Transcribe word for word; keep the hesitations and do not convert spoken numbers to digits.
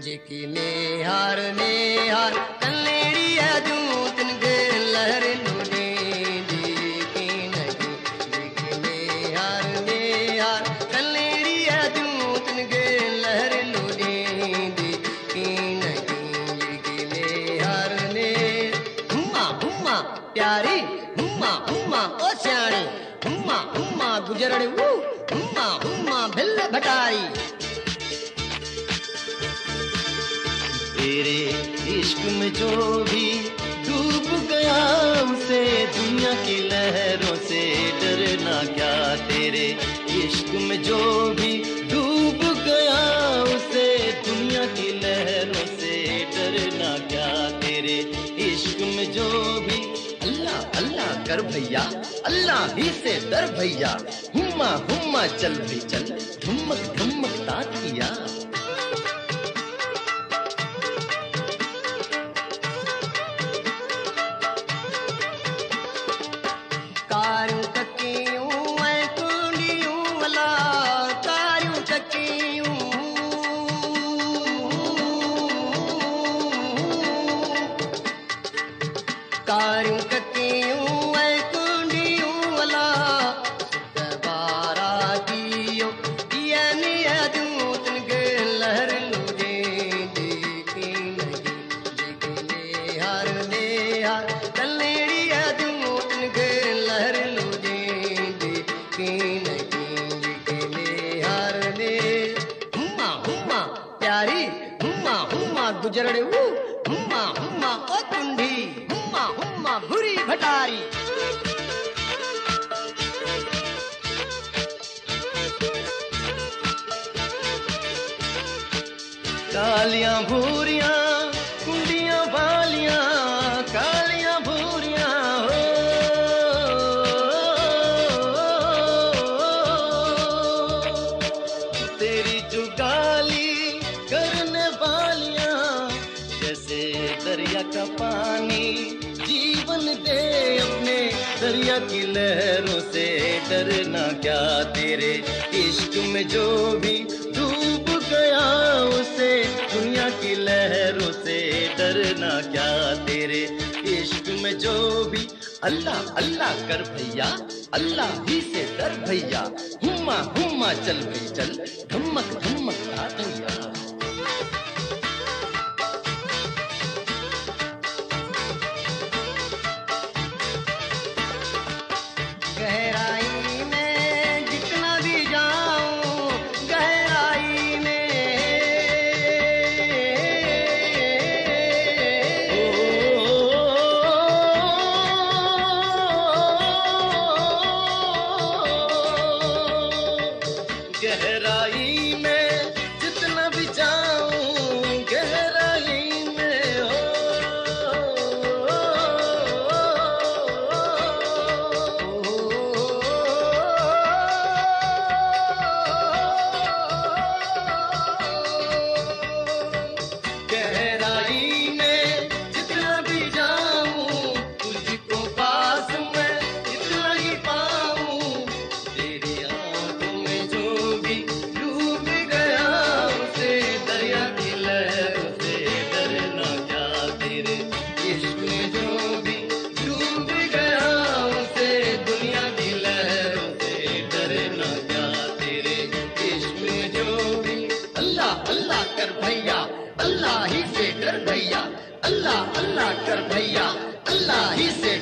जिकी में हार में हार कलेड़ी अजू तिनके लहर लुडे जिकी नहीं जिकी में हार में हार कलेड़ी अजू तिनके लहर लुडे जिकी नहीं जिकी में हार ने हुम्मा हुम्मा प्यारी हुम्मा हुम्मा ओ स्याणी हुम्मा हुम्मा गुजरड़े वो हुम्मा हुम्मा भिल भटारी तेरे इश्क में जो भी डूब गया उसे दुनिया की लहरों से डरना क्या। तेरे इश्क में जो भी डूब गया उसे दुनिया की लहरों से डरना क्या। तेरे इश्क में जो भी अल्लाह अल्लाह कर भैया अल्लाह ही से डर भैया हुम्मा हुम्मा चल भी चल धुमक धुमक तातिया कारू टकियूं ऐं कुंडियूं अला कारू टकियूं कारू टकियूं ऐं कुंडियूं अला बारा दियो दियनि अजूं तिनके लहर लुडे जेके नहीं जेके ने हार ने हार कलेड़ी अजूं तिनके लहर लुडे जेके नहीं जेके ने हार ने हुम्मा हुम्मा प्यारी हुम्मा हुम्मा गुजरड़े वो हुम्मा हुम्मा ओ कुंडी हुम्मा हुम्मा भूरी भटारी कालियां भूरियां कुंडियां वालियां कालियां भूरियां हो तेरी जुगाली करने वालियां जैसे दरिया का पानी जीवन दे अपने दरिया की लहरों से डरना क्या। तेरे इश्क में जो भी डूब गया उसे दुनिया की लहरों से डरना क्या। तेरे इश्क में जो भी अल्लाह अल्लाह कर भैया अल्लाह ही से डर भैया हुम्मा हुम्मा चल भई चल धमक धमक तातिया गहराई में जितना भी जाऊं गहराई में गहराई में जितना भी जाऊं गहराई में हो गहराई में जितना भी जाऊं तुझको पास मैं इतना ही पाऊं। तेरी आंखों में जो भी डूब गया उसे दरिया की लहरों से डरना क्या। तेरे इश्क में जो भी डूब गया उसे दुनिया की लहरों से डरना क्या। तेरे इश्क में जो भी अल्लाह अल्लाह कर भैया अल्लाह ही से डर भैया अल्लाह अल्लाह कर भैया अल्लाह ही से